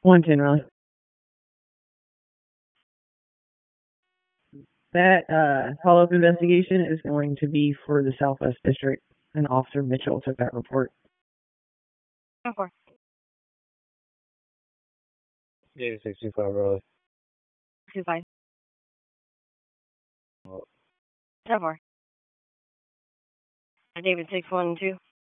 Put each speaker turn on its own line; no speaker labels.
110, Raleigh. That follow-up investigation is going to be for the Southwest District, and Officer Mitchell took that report.
Okay.
8625 Raleigh.
25. 10-4. David 612.